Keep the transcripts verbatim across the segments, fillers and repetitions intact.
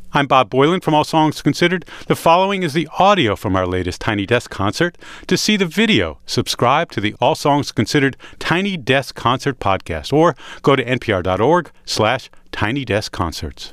I'm Bob Boilen from All Songs Considered. The following is the audio from our latest Tiny Desk concert. To see the video, subscribe to the All Songs Considered Tiny Desk Concert podcast or go to npr.org slash Tiny Desk Concerts.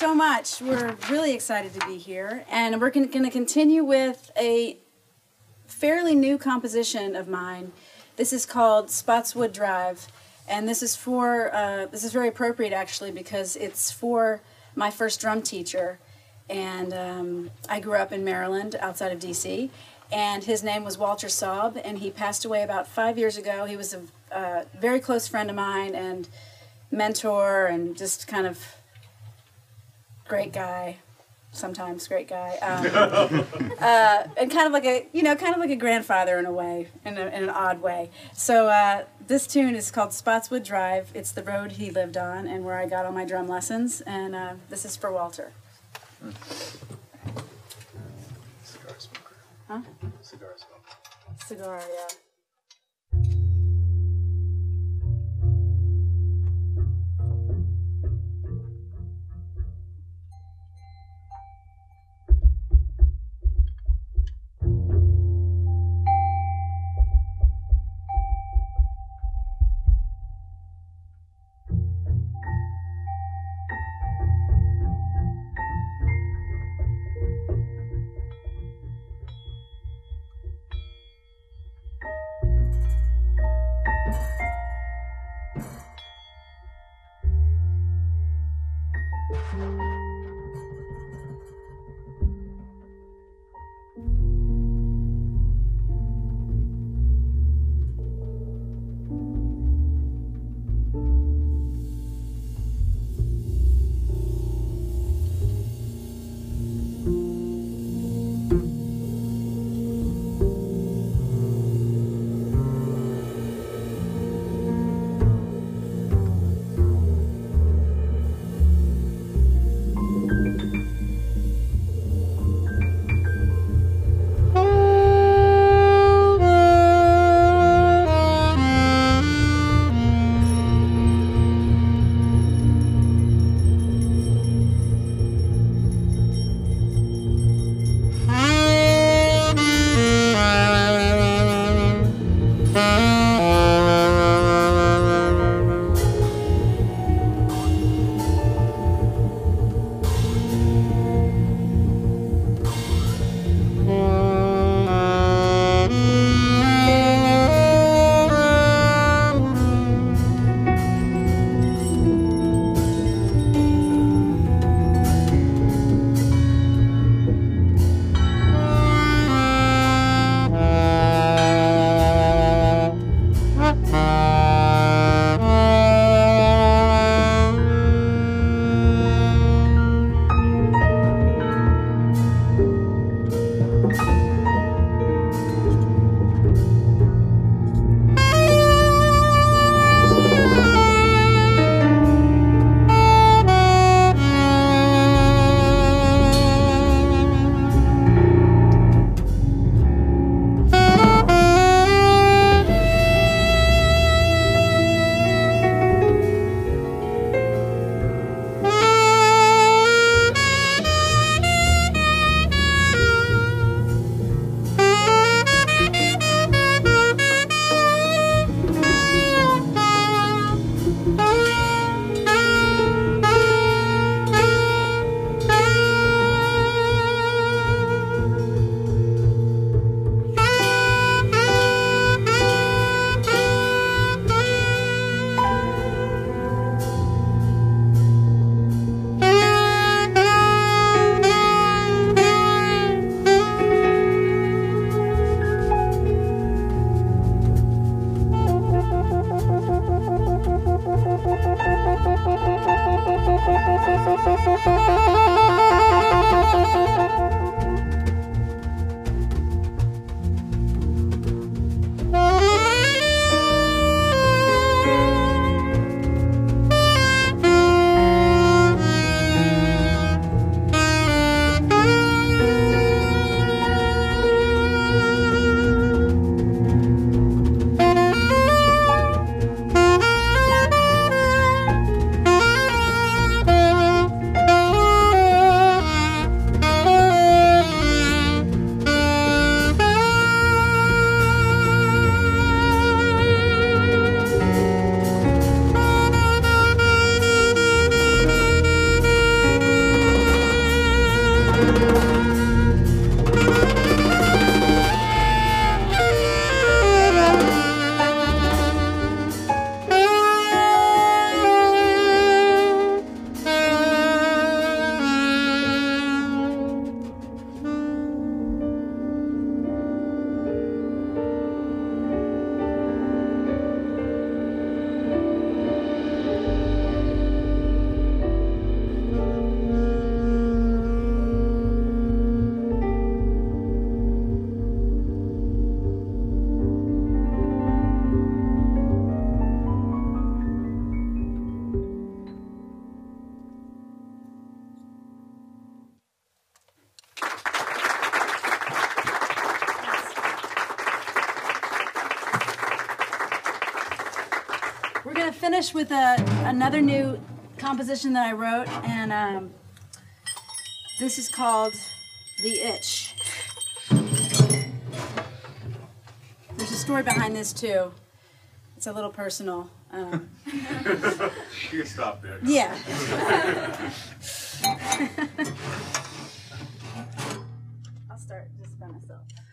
so much. We're really excited to be here, and we're going to continue with a fairly new composition of mine. This is called Spotswood Drive, and this is for uh, this is very appropriate actually because it's for my first drum teacher, and um, I grew up in Maryland, outside of D C, and his name was Walter Saub, and he passed away about five years ago. He was a uh, very close friend of mine and mentor, and just kind of great guy, sometimes great guy, um, uh, and kind of like a you know kind of like a grandfather in a way, in, a, in an odd way. So uh, this tune is called Spotswood Drive. It's the road he lived on and where I got all my drum lessons, and uh, this is for Walter. Cigar smoker. Huh? Cigar smoker. Cigar, yeah. finish with a, another new composition that I wrote, and um, this is called The Itch. There's a story behind this too. It's a little personal. Um, You can stop there. yeah. I'll start just by myself.